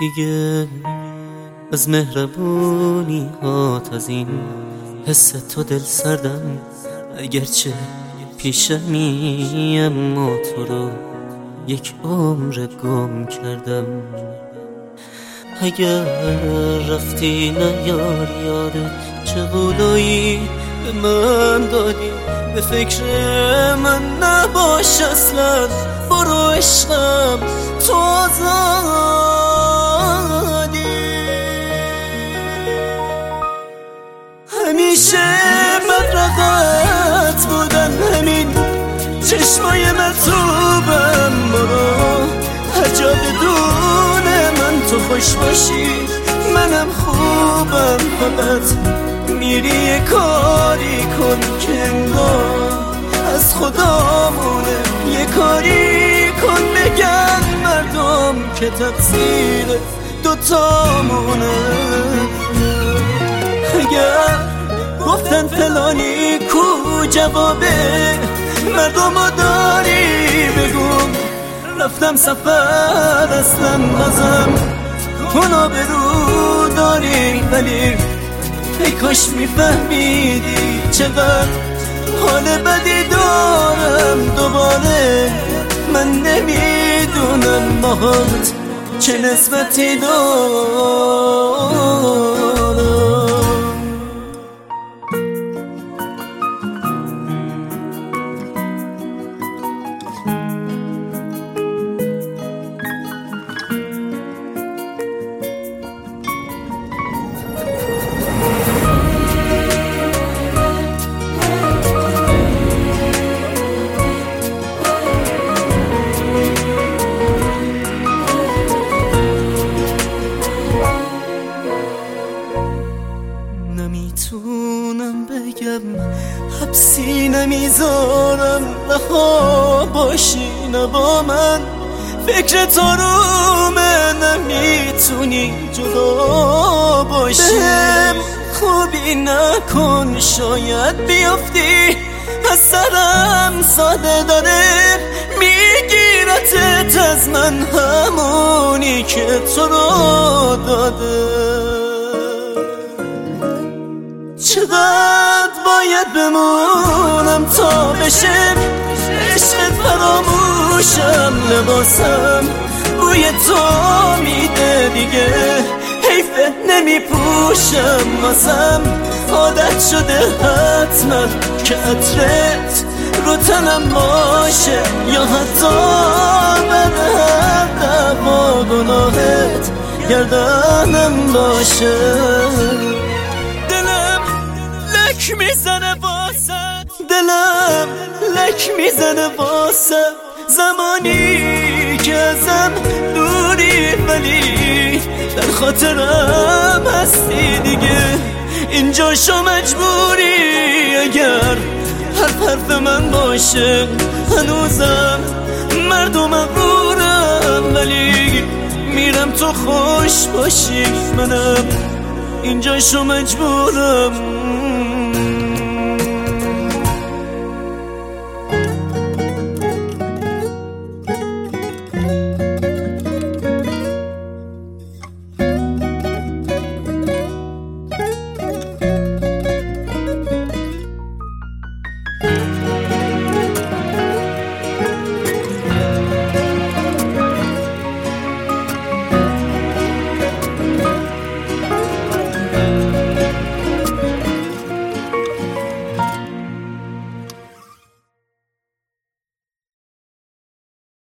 دیگه از مهربونی هات، از این حس تو دل سردم، اگرچه پیشمی اما تو رو یک عمر گم کردم. اگر رفتی نیار یادت چه قولایی به من دادی، به فکر من نباش اصلا، برو عشقم تو آزادی. همیشه بدرقت بودن همین چشمای مرطوبم، برو هر جا بدون من تو خوش باشی منم خوبم. فقط میری یه کاری کن که انگار از خدامونه، یه کاری کن بگن مردم که تقصیر دوتامونه. اگر گفتن فلانی کو جوابه مردمو داری بگو، رفتم سفر اصلا بازم اونا به رو داری، ولی ای کاش میفهمیدی چقدر حال بدی دارم. دوباره من نمیدونم باهات چه نسبتی دارم. نمیتونم بگم حبسی نمیذارم، رها باشی نه با من، فکر تو رومه نمیتونی جدا باشی. بهم خوبی نکن شاید بیافتی از سرم، ساده داره میگیرتت از من همونی که تو رو داده. چقدر باید بمونم تا بشه عشقت فراموشم، لباسم بوی تو میده دیگه حیفه نمیپوشم، واسم عادت شده حتما که عطرت رو تنم باشه، یا حتی بعد هر دفعه گناهت گردنم باشه. لک میزنه واسه دلم، لک میزنه واسه زمانی که ازم دوری، ولی در خاطرم هستی دیگه اینجا شو مجبوری. اگر حرف من باشه هنوزم مردم مغرورم، ولی میرم تو خوش باشی منم اینجا شو مجبورم.